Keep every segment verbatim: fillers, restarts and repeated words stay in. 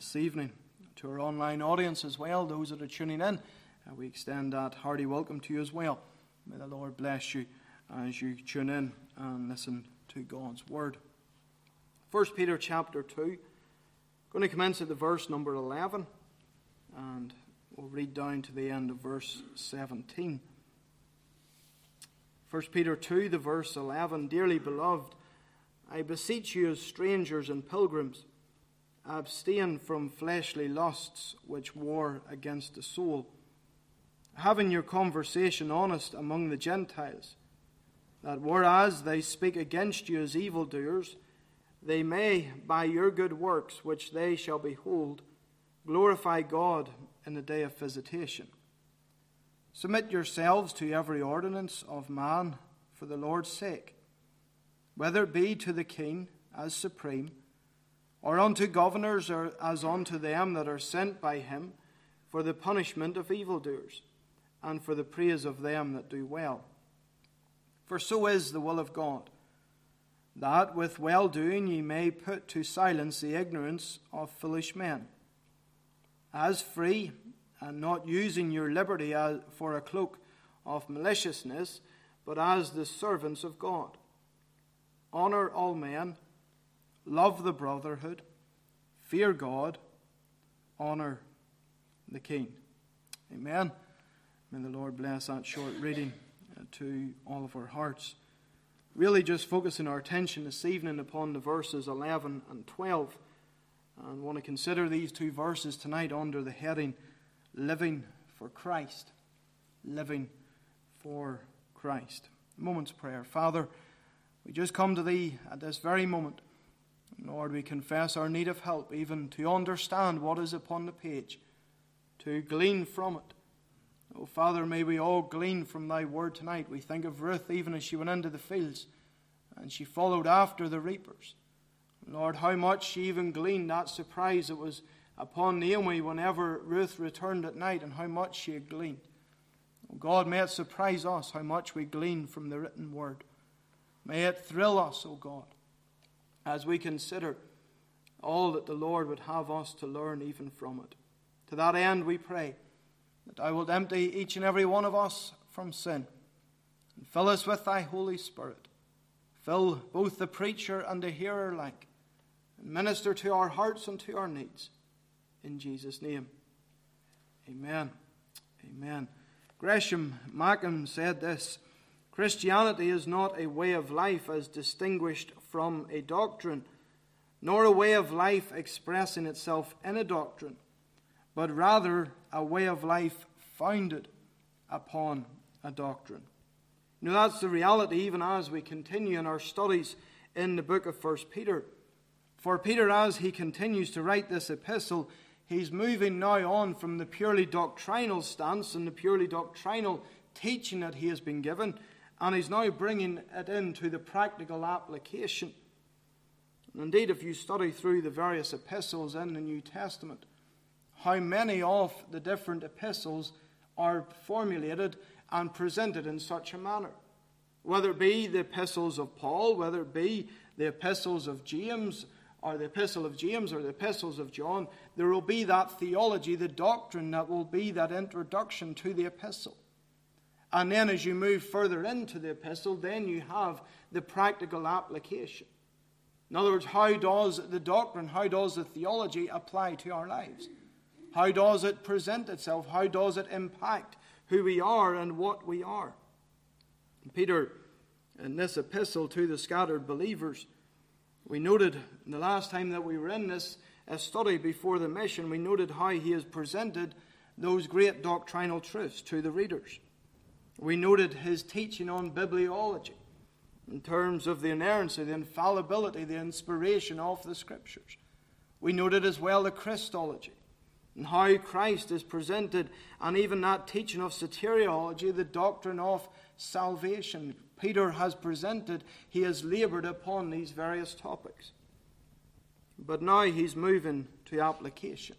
this evening. To our online audience as well, those that are tuning in, uh, we extend that hearty welcome to you as well. May the Lord bless you as you tune in and listen to God's Word. First Peter chapter two, going to commence at the verse number eleven, and we'll read down to the end of verse seventeen. First Peter two, the verse eleven, Dearly beloved, I beseech you as strangers and pilgrims, abstain from fleshly lusts which war against the soul, having your conversation honest among the Gentiles, that whereas they speak against you as evildoers, they may, by your good works which they shall behold, glorify God in the day of visitation. Submit yourselves to every ordinance of man for the Lord's sake, whether it be to the king as supreme, or unto governors, or as unto them that are sent by him, for the punishment of evildoers, and for the praise of them that do well. For so is the will of God, that with well-doing ye may put to silence the ignorance of foolish men, as free, and not using your liberty as for a cloak of maliciousness, but as the servants of God. Honor all men, love the brotherhood, fear God, honor the king. Amen. May the Lord bless that short reading to all of our hearts. Really just focusing our attention this evening upon the verses eleven and twelve. And want to consider these two verses tonight under the heading, Living for Christ. Living for Christ. A moment's prayer. Father, we just come to Thee at this very moment. Lord, we confess our need of help, even to understand what is upon the page, to glean from it. Oh, Father, may we all glean from Thy word tonight. We think of Ruth, even as she went into the fields, and she followed after the reapers. Lord, how much she even gleaned that surprise that was upon Naomi whenever Ruth returned at night, and how much she had gleaned. Oh God, may it surprise us how much we glean from the written word. May it thrill us, O God, as we consider all that the Lord would have us to learn even from it. To that end we pray that Thou wilt empty each and every one of us from sin, and fill us with Thy Holy Spirit. Fill both the preacher and the hearer alike, and minister to our hearts and to our needs. In Jesus' name, amen. Amen. Gresham Machen said this, Christianity is not a way of life as distinguished from a doctrine, nor a way of life expressing itself in a doctrine, but rather a way of life founded upon a doctrine. You know, that's the reality even as we continue in our studies in the book of First Peter. For Peter, as he continues to write this epistle, he's moving now on from the purely doctrinal stance and the purely doctrinal teaching that he has been given, and he's now bringing it into the practical application. And indeed, if you study through the various epistles in the New Testament, how many of the different epistles are formulated and presented in such a manner. Whether it be the epistles of Paul, whether it be the epistles of James, or the epistle of James, or the epistles of John, there will be that theology, the doctrine that will be that introduction to the epistle. And then as you move further into the epistle, then you have the practical application. In other words, how does the doctrine, how does the theology apply to our lives? How does it present itself? How does it impact who we are and what we are? And Peter, in this epistle to the scattered believers, we noted in the last time that we were in this study before the mission, we noted how he has presented those great doctrinal truths to the readers. We noted his teaching on bibliology in terms of the inerrancy, the infallibility, the inspiration of the Scriptures. We noted as well the Christology and how Christ is presented, and even that teaching of soteriology, the doctrine of salvation. Peter has presented, he has labored upon these various topics. But now he's moving to application.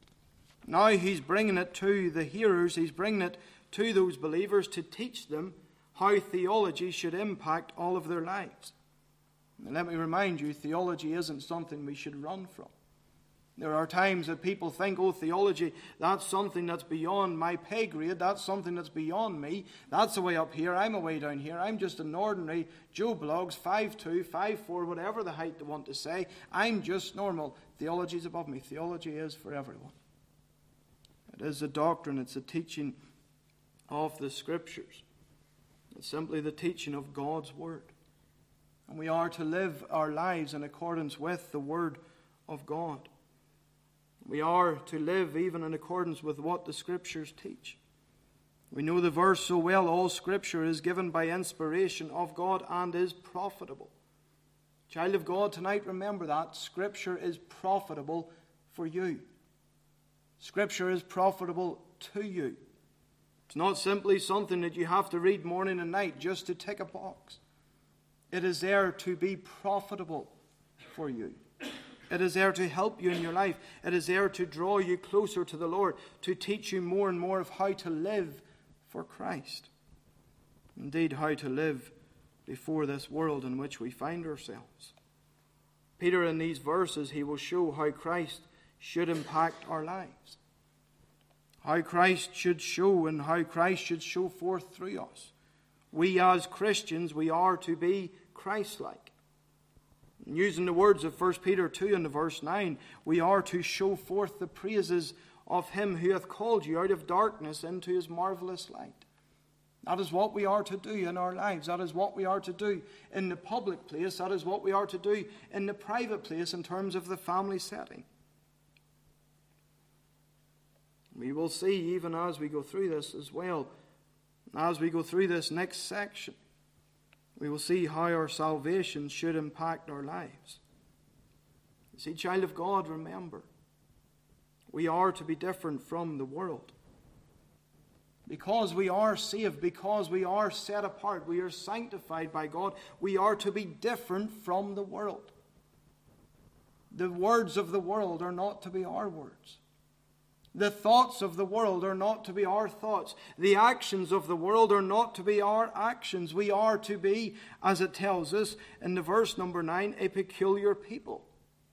Now he's bringing it to the hearers, he's bringing it to those believers to teach them how theology should impact all of their lives. And let me remind you, theology isn't something we should run from. There are times that people think, oh, theology, that's something that's beyond my pay grade. That's something that's beyond me. That's away up here. I'm away down here. I'm just an ordinary Joe Bloggs, five two, five four, whatever the height they want to say. I'm just normal. Theology is above me. Theology is for everyone. It is a doctrine. It's a teaching of the Scriptures. It's simply the teaching of God's Word. And we are to live our lives in accordance with the Word of God. We are to live even in accordance with what the Scriptures teach. We know the verse so well, all Scripture is given by inspiration of God and is profitable. Child of God, tonight remember that. Scripture is profitable for you. Scripture is profitable to you. It's not simply something that you have to read morning and night just to tick a box. It is there to be profitable for you. It is there to help you in your life. It is there to draw you closer to the Lord, to teach you more and more of how to live for Christ. Indeed, how to live before this world in which we find ourselves. Peter, in these verses, he will show how Christ should impact our lives. How Christ should show and how Christ should show forth through us. We as Christians, we are to be Christ-like. Using the words of First Peter two and verse nine, we are to show forth the praises of Him who hath called you out of darkness into His marvelous light. That is what we are to do in our lives. That is what we are to do in the public place. That is what we are to do in the private place in terms of the family setting. We will see even as we go through this as well, as we go through this next section, we will see how our salvation should impact our lives. You see, child of God, remember, we are to be different from the world. Because we are saved, because we are set apart, we are sanctified by God, we are to be different from the world. The words of the world are not to be our words. The thoughts of the world are not to be our thoughts. The actions of the world are not to be our actions. We are to be, as it tells us in the verse number nine, a peculiar people.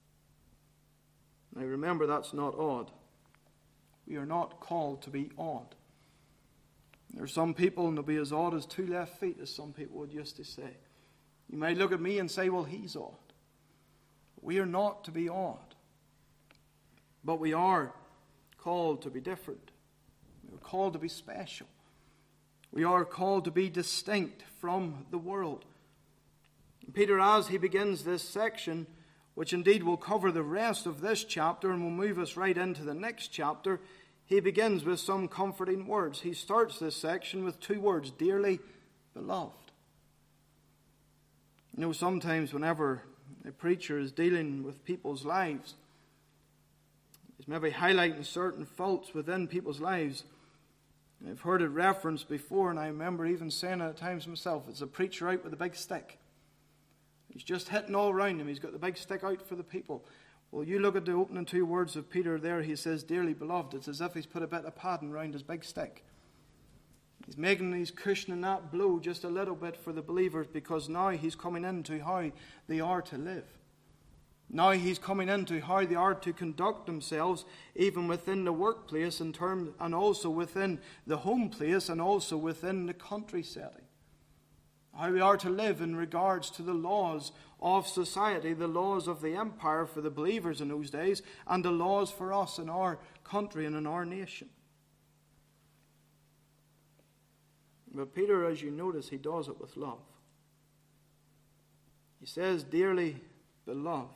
Now remember, that's not odd. We are not called to be odd. There are some people, and they'll be as odd as two left feet, as some people would used to say. You might look at me and say, well, he's odd. We are not to be odd. But we are called to be different. We are called to be special. We are called to be distinct from the world. And Peter, as he begins this section, which indeed will cover the rest of this chapter and will move us right into the next chapter, he begins with some comforting words. He starts this section with two words, dearly beloved. You know, sometimes whenever a preacher is dealing with people's lives, he's maybe highlighting certain faults within people's lives. I've heard it referenced before, and I remember even saying it at times myself. It's a preacher out with a big stick. He's just hitting all around him. He's got the big stick out for the people. Well, you look at the opening two words of Peter there. He says, dearly beloved. It's as if he's put a bit of padding around his big stick. He's making, he's cushioning that blow just a little bit for the believers, because now he's coming into how they are to live. Now he's coming into how they are to conduct themselves, even within the workplace in terms, and also within the home place, and also within the country setting. How we are to live in regards to the laws of society, the laws of the empire for the believers in those days, and the laws for us in our country and in our nation. But Peter, as you notice, he does it with love. He says, dearly beloved.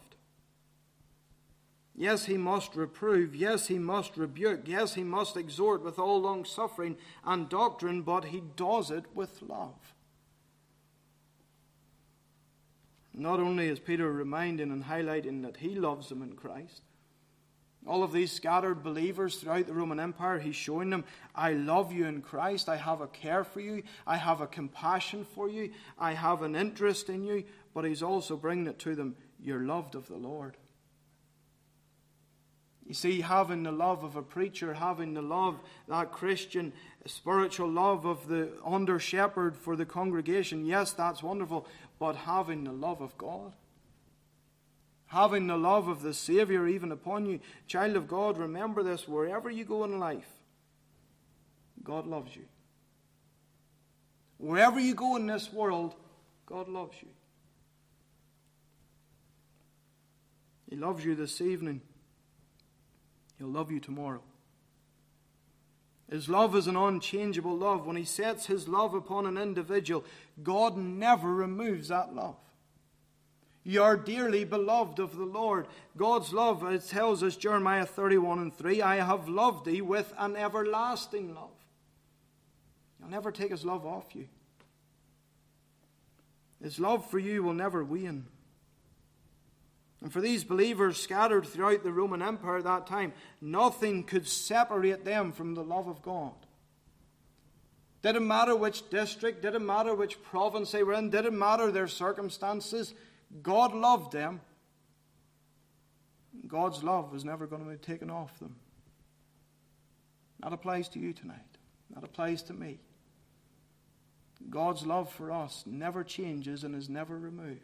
Yes, he must reprove. Yes, he must rebuke. Yes, he must exhort with all long suffering and doctrine, but he does it with love. Not only is Peter reminding and highlighting that he loves them in Christ, all of these scattered believers throughout the Roman Empire, he's showing them, I love you in Christ. I have a care for you. I have a compassion for you. I have an interest in you. But he's also bringing it to them, you're loved of the Lord. You see, having the love of a preacher, having the love, that Christian spiritual love of the under shepherd for the congregation, yes, that's wonderful. But having the love of God, having the love of the Savior even upon you. Child of God, remember this, wherever you go in life, God loves you. Wherever you go in this world, God loves you. He loves you this evening. He'll love you tomorrow. His love is an unchangeable love. When He sets His love upon an individual, God never removes that love. You are dearly beloved of the Lord. God's love, it tells us, Jeremiah thirty-one and three, I have loved thee with an everlasting love. He'll never take His love off you. His love for you will never wane. And for these believers scattered throughout the Roman Empire at that time, nothing could separate them from the love of God. Didn't matter which district, didn't matter which province they were in, didn't matter their circumstances, God loved them. God's love was never going to be taken off them. That applies to you tonight. That applies to me. God's love for us never changes and is never removed.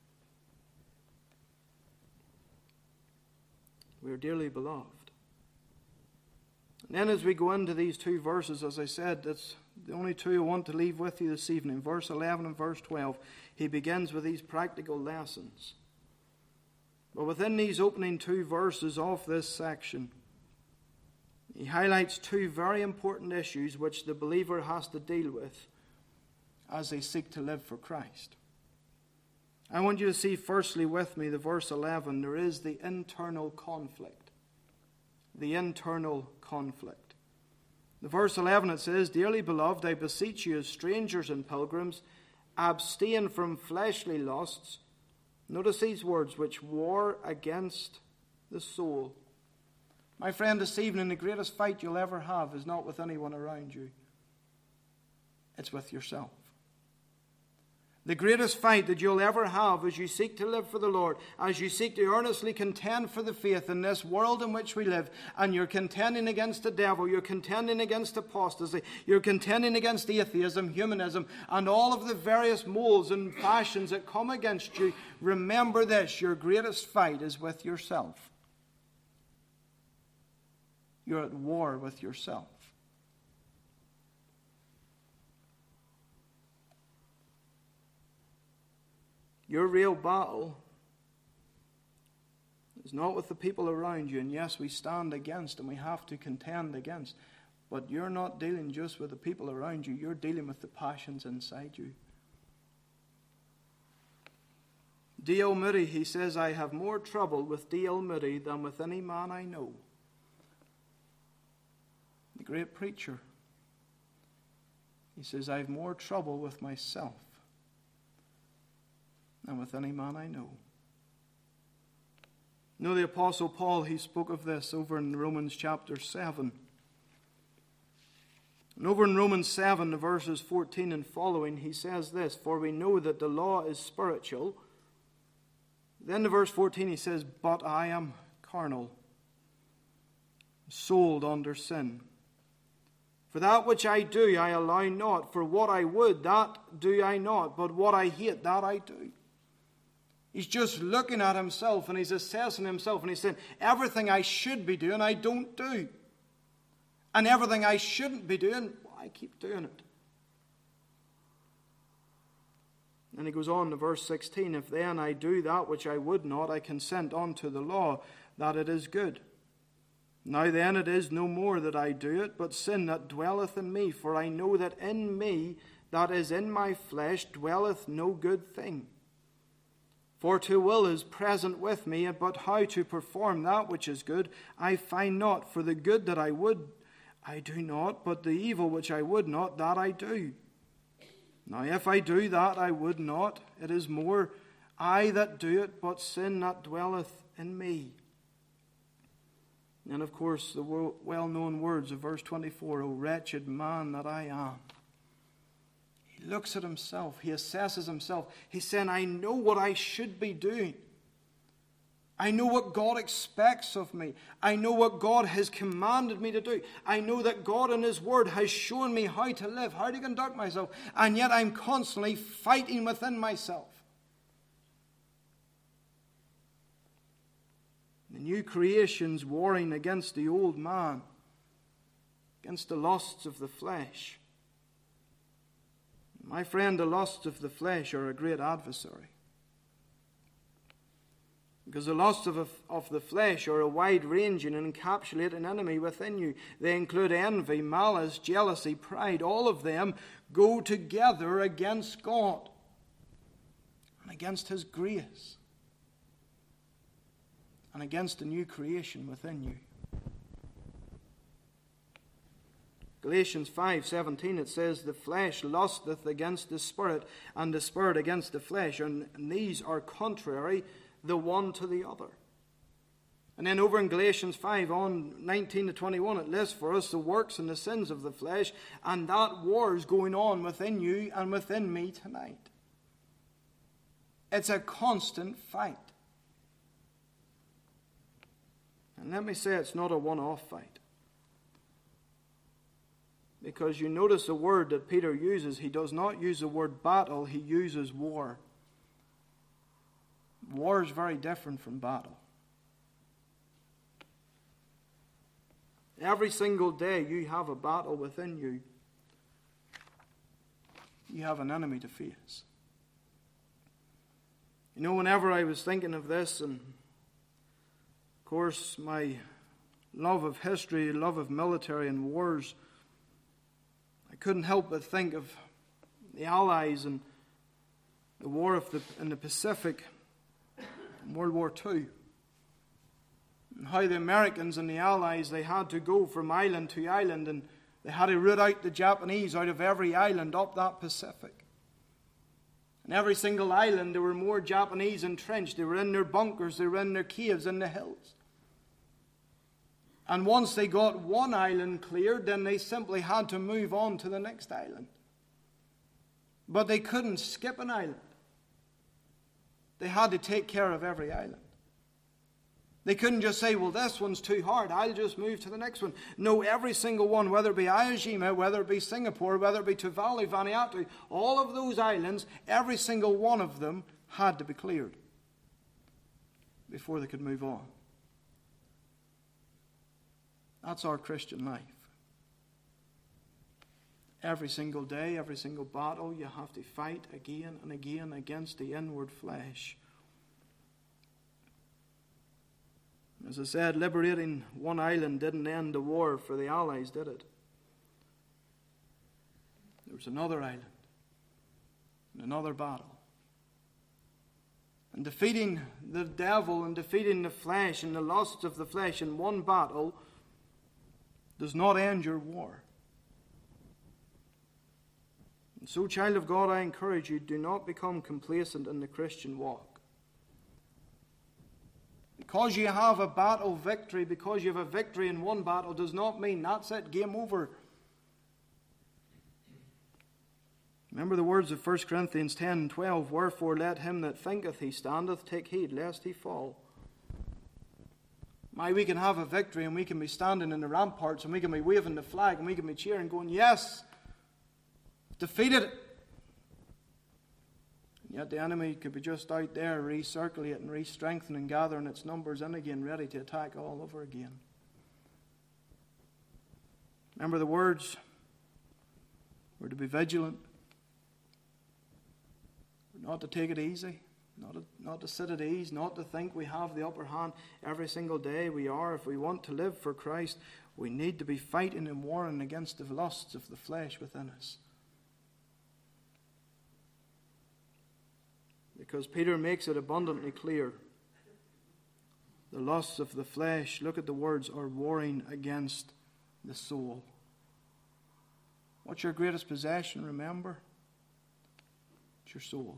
We are dearly beloved. And then as we go into these two verses, as I said, that's the only two I want to leave with you this evening. Verse eleven and verse twelve. He begins with these practical lessons. But within these opening two verses of this section, he highlights two very important issues which the believer has to deal with as they seek to live for Christ. I want you to see firstly with me the verse eleven. There is the internal conflict. The internal conflict. The verse eleven, it says, Dearly beloved, I beseech you as strangers and pilgrims, abstain from fleshly lusts. Notice these words, which war against the soul. My friend, this evening, the greatest fight you'll ever have is not with anyone around you. It's with yourself. The greatest fight that you'll ever have as you seek to live for the Lord, as you seek to earnestly contend for the faith in this world in which we live, and you're contending against the devil, you're contending against apostasy, you're contending against atheism, humanism, and all of the various molds and fashions that come against you, remember this, your greatest fight is with yourself. You're at war with yourself. Your real battle is not with the people around you. And yes, we stand against and we have to contend against. But you're not dealing just with the people around you. You're dealing with the passions inside you. D L Moody, he says, I have more trouble with D L Moody than with any man I know. The great preacher. He says, I have more trouble with myself than with any man I know. You know, the Apostle Paul, he spoke of this over in Romans chapter seven. And over in Romans seven, the verses fourteen and following, he says this, For we know that the law is spiritual. Then to verse fourteen he says, But I am carnal, sold under sin. For that which I do I allow not, for what I would, that do I not, but what I hate, that I do. He's just looking at himself and he's assessing himself and he's saying, everything I should be doing, I don't do. And everything I shouldn't be doing, well, I keep doing it. And he goes on to verse sixteen, If then I do that which I would not, I consent unto the law that it is good. Now then it is no more that I do it, but sin that dwelleth in me. For I know that in me, that is in my flesh, dwelleth no good thing. For to will is present with me, but how to perform that which is good, I find not. For the good that I would, I do not, but the evil which I would not, that I do. Now if I do that I would not, it is more I that do it, but sin that dwelleth in me. And of course the well-known words of verse twenty-four, O wretched man that I am. He looks at himself. He assesses himself. He's saying, I know what I should be doing. I know what God expects of me. I know what God has commanded me to do. I know that God in His Word has shown me how to live, how to conduct myself. And yet I'm constantly fighting within myself. The new creation's warring against the old man, against the lusts of the flesh. My friend, the lusts of the flesh are a great adversary. Because the lusts of, of the flesh are a wide-ranging and encapsulating enemy within you. They include envy, malice, jealousy, pride. All of them go together against God and against His grace and against the new creation within you. Galatians five seventeen, it says, the flesh lusteth against the spirit, and the spirit against the flesh, and, and these are contrary the one to the other. And then over in Galatians five, on nineteen to twenty-one, it lists for us the works and the sins of the flesh, and that war is going on within you and within me tonight. It's a constant fight. And let me say, it's not a one-off fight. Because you notice the word that Peter uses, he does not use the word battle, he uses war. War is very different from battle. Every single day you have a battle within you. You have an enemy to face. You know, whenever I was thinking of this, and of course my love of history, love of military and wars, I couldn't help but think of the Allies and the war of the, in the Pacific in World War Two. And how the Americans and the Allies, they had to go from island to island, and they had to root out the Japanese out of every island up that Pacific. And every single island, there were more Japanese entrenched. They were in their bunkers, they were in their caves in the hills. And once they got one island cleared, then they simply had to move on to the next island. But they couldn't skip an island. They had to take care of every island. They couldn't just say, well, this one's too hard, I'll just move to the next one. No, every single one, whether it be Iwo Jima, whether it be Singapore, whether it be Tuvalu, Vanuatu, all of those islands, every single one of them had to be cleared before they could move on. That's our Christian life. Every single day, every single battle, you have to fight again and again against the inward flesh. As I said, liberating one island didn't end the war for the Allies, did it? There was another island and another battle. And defeating the devil and defeating the flesh and the lusts of the flesh in one battle does not end your war. And so, child of God, I encourage you, do not become complacent in the Christian walk. Because you have a battle victory, because you have a victory in one battle, does not mean that's it, game over. Remember the words of First Corinthians ten and twelve, wherefore let him that thinketh he standeth take heed lest he fall. My, we can have a victory and we can be standing in the ramparts and we can be waving the flag and we can be cheering, going, yes, defeated it. And yet the enemy could be just out there recirculating, re-strengthening, gathering its numbers in again, ready to attack all over again. Remember the words, we're to be vigilant. We're not to take it easy. Not to, not to sit at ease, not to think we have the upper hand every single day. We are, if we want to live for Christ, we need to be fighting and warring against the lusts of the flesh within us. Because Peter makes it abundantly clear. The lusts of the flesh, look at the words, are warring against the soul. What's your greatest possession, remember? It's your soul.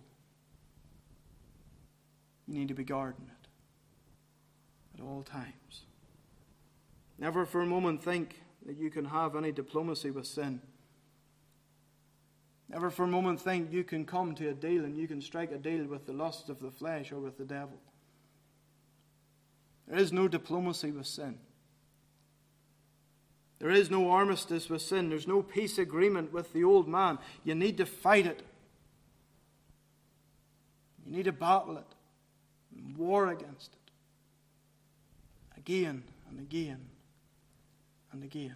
You need to be guarding it at all times. Never for a moment think that you can have any diplomacy with sin. Never for a moment think you can come to a deal and you can strike a deal with the lusts of the flesh or with the devil. There is no diplomacy with sin. There is no armistice with sin. There's no peace agreement with the old man. You need to fight it. You need to battle it. War against it. again and again and again.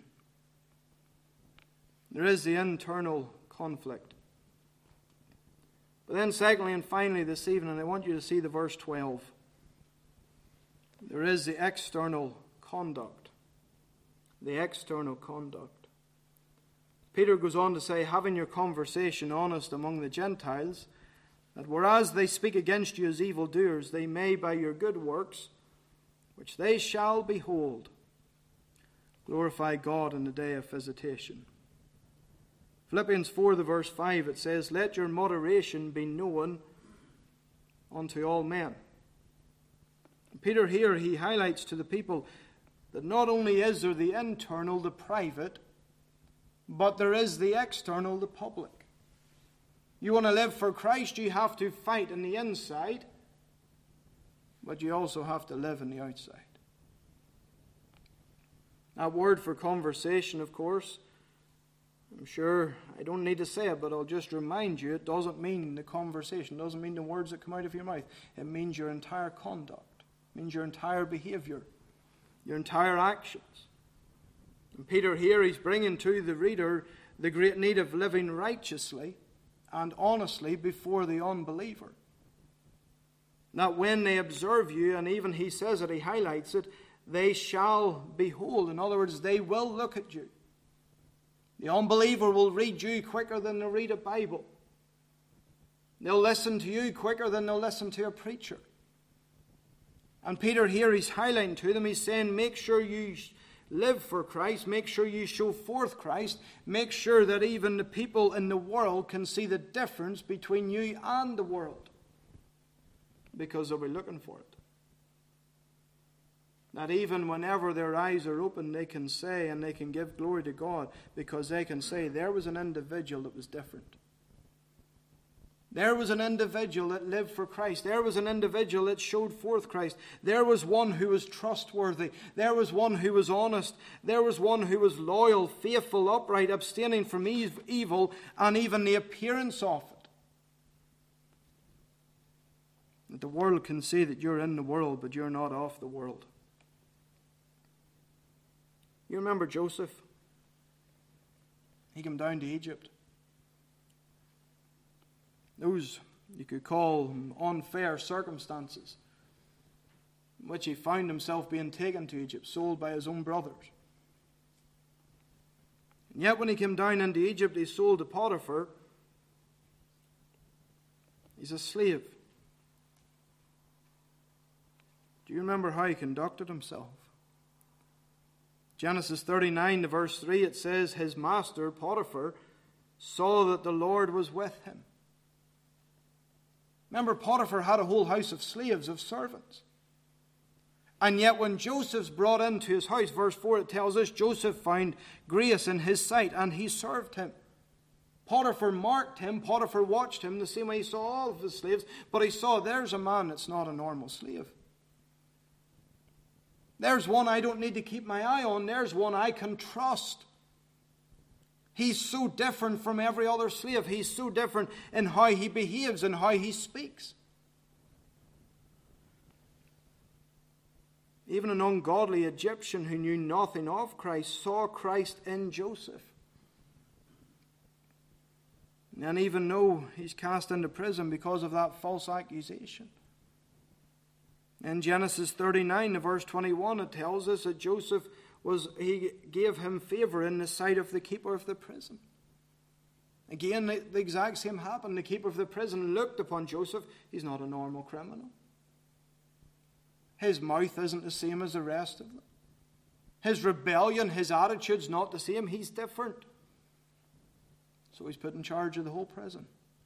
There is the internal conflict. But then secondly and finally this evening, I want you to see the verse twelve. There is the external conduct. The external conduct. Peter goes on to say, having your conversation honest among the Gentiles, that whereas they speak against you as evildoers, they may by your good works, which they shall behold, glorify God in the day of visitation. Philippians four, the verse five, it says, let your moderation be known unto all men. Peter here, he highlights to the people that not only is there the internal, the private, but there is the external, the public. You want to live for Christ, you have to fight in the inside, but you also have to live in the outside. That word for conversation, of course, I'm sure I don't need to say it, but I'll just remind you, it doesn't mean the conversation, it doesn't mean the words that come out of your mouth. It means your entire conduct, it means your entire behavior, your entire actions. And Peter here, he's bringing to the reader the great need of living righteously and honestly before the unbeliever. That when they observe you, and even he says it, he highlights it, they shall behold. In other words, they will look at you. The unbeliever will read you quicker than they'll read a Bible. They'll listen to you quicker than they'll listen to a preacher. And Peter here, he's highlighting to them, he's saying, make sure you live for Christ, make sure you show forth Christ, make sure that even the people in the world can see the difference between you and the world, because they'll be looking for it. That even whenever their eyes are open, they can say and they can give glory to God, because they can say there was an individual that was different. There was an individual that lived for Christ. There was an individual that showed forth Christ. There was one who was trustworthy. There was one who was honest. There was one who was loyal, faithful, upright, abstaining from evil, and even the appearance of it. That the world can see that you're in the world, but you're not of the world. You remember Joseph? He came down to Egypt. Those you could call unfair circumstances in which he found himself being taken to Egypt, sold by his own brothers. And yet when he came down into Egypt, he sold to Potiphar. He's a slave. Do you remember how he conducted himself? Genesis thirty-nine, to verse three, it says, his master, Potiphar, saw that the Lord was with him. Remember, Potiphar had a whole house of slaves, of servants. And yet when Joseph's brought into his house, verse four, it tells us, Joseph found grace in his sight, and he served him. Potiphar marked him, Potiphar watched him the same way he saw all of his slaves, but he saw there's a man that's not a normal slave. There's one I don't need to keep my eye on. There's one I can trust. He's so different from every other slave. He's so different in how he behaves and how he speaks. Even an ungodly Egyptian who knew nothing of Christ saw Christ in Joseph. And even though he's cast into prison because of that false accusation. In Genesis thirty-nine, verse twenty-one, it tells us that Joseph was, he gave him favor in the sight of the keeper of the prison. Again, the, the exact same happened. The keeper of the prison looked upon Joseph. He's not a normal criminal. His mouth isn't the same as the rest of them. His rebellion, his attitude's not the same. He's different. So he's put in charge of the whole prison.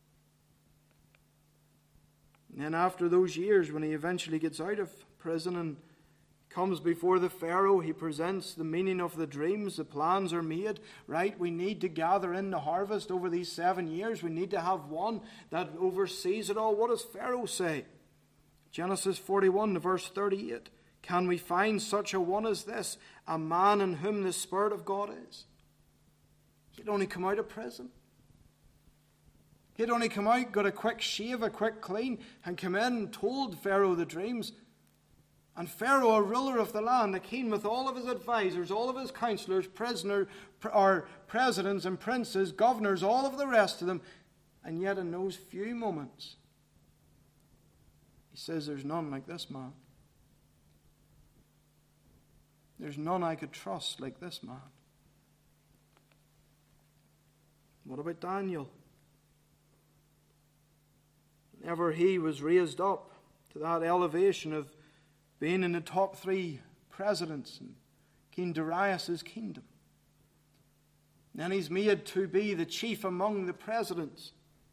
And then after those years, when he eventually gets out of prison and comes before the Pharaoh, he presents the meaning of the dreams. The plans are made, right? We need to gather in the harvest over these seven years. We need to have one that oversees it all. What does Pharaoh say? Genesis forty-one, verse thirty-eight. Can we find such a one as this, a man in whom the Spirit of God is? He'd only come out of prison. He'd only come out, got a quick shave, a quick clean, and come in and told Pharaoh the dreams. And Pharaoh, a ruler of the land, a king with all of his advisors, all of his counselors, prisoner, or presidents and princes, governors, all of the rest of them, and yet in those few moments, he says, there's none like this man. There's none I could trust like this man. What about Daniel? Whenever he was raised up to that elevation of being in the top three presidents in King Darius' kingdom, then he's made to be the chief among the presidents.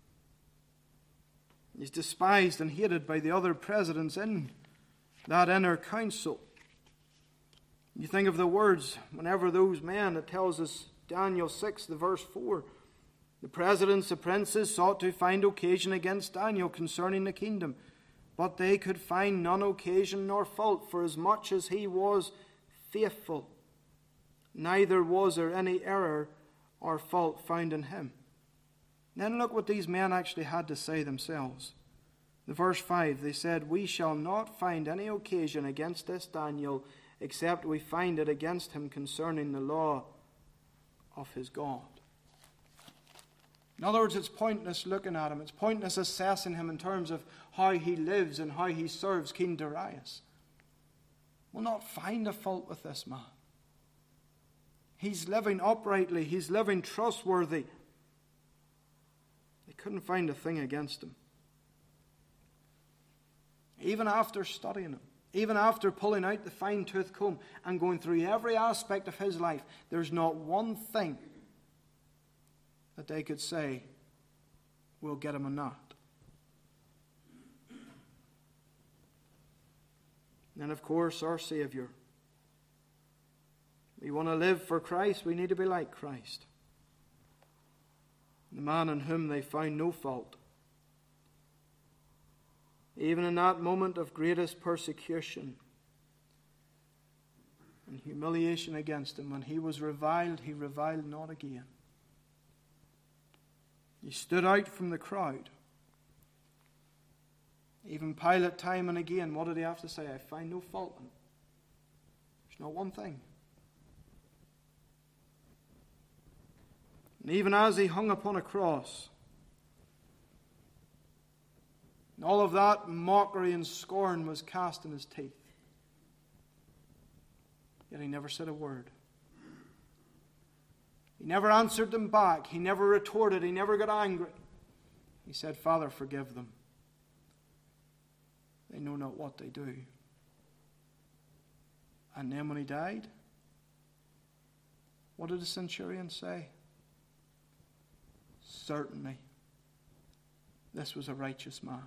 He's despised and hated by the other presidents in that inner council. You think of the words, whenever those men, it tells us, Daniel six, the verse four, the presidents, the princes sought to find occasion against Daniel concerning the kingdom, but they could find none occasion nor fault, for as much as he was faithful, neither was there any error or fault found in him. Then look what these men actually had to say themselves. The verse five, they said, we shall not find any occasion against this Daniel, except we find it against him concerning the law of his God. In other words, it's pointless looking at him. It's pointless assessing him in terms of how he lives and how he serves King Darius. We'll not find a fault with this man. He's living uprightly. He's living trustworthy. They couldn't find a thing against him. Even after studying him, even after pulling out the fine-tooth comb and going through every aspect of his life, there's not one thing that they could say will get him a knot. And of course, our Savior. We want to live for Christ, we need to be like Christ. The man in whom they found no fault. Even in that moment of greatest persecution and humiliation against him, when he was reviled, he reviled not again. He stood out from the crowd. Even Pilate, time and again, what did he have to say? I find no fault in him. There's not one thing. And even as he hung upon a cross, and all of that mockery and scorn was cast in his teeth, yet he never said a word. He never answered them back. He never retorted. He never got angry. He said, Father, forgive them. They know not what they do. And then when he died, what did the centurion say? Certainly, this was a righteous man.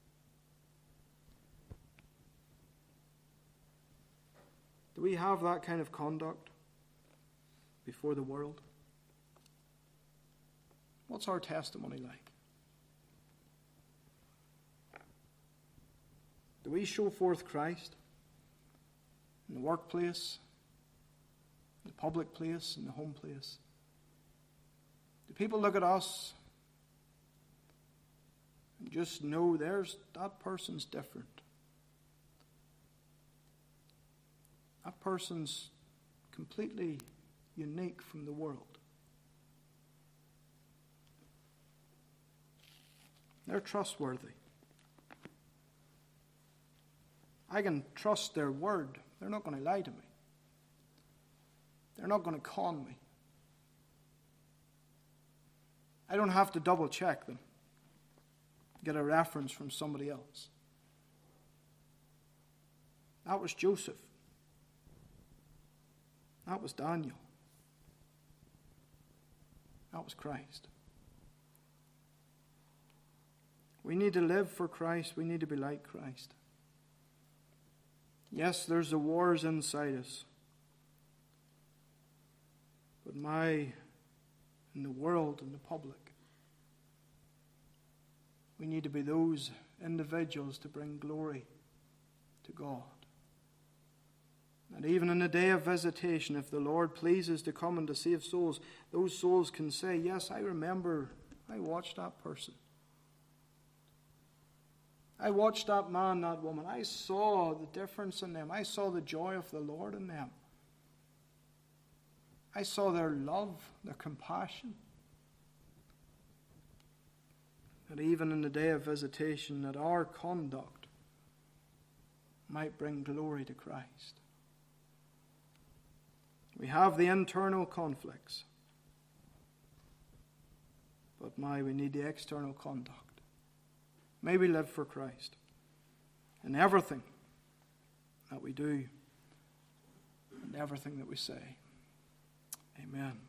Do we have that kind of conduct before the world? What's our testimony like? Do we show forth Christ in the workplace, in the public place, in the home place? Do people look at us and just know there's that person's different? That person's completely unique from the world. They're trustworthy. I can trust their word. They're not going to lie to me. They're not going to con me. I don't have to double check them. Get a reference from somebody else. That was Joseph. That was Daniel. That was Christ. We need to live for Christ. We need to be like Christ. Yes, there's the wars inside us. But my, in the world, in the public, we need to be those individuals to bring glory to God. And even in the day of visitation, if the Lord pleases to come and to save souls, those souls can say, yes, I remember I watched that person. I watched that man, that woman. I saw the difference in them. I saw the joy of the Lord in them. I saw their love, their compassion. That even in the day of visitation, that our conduct might bring glory to Christ. We have the internal conflicts, but my, we need the external conduct. May we live for Christ in everything that we do and everything that we say. Amen.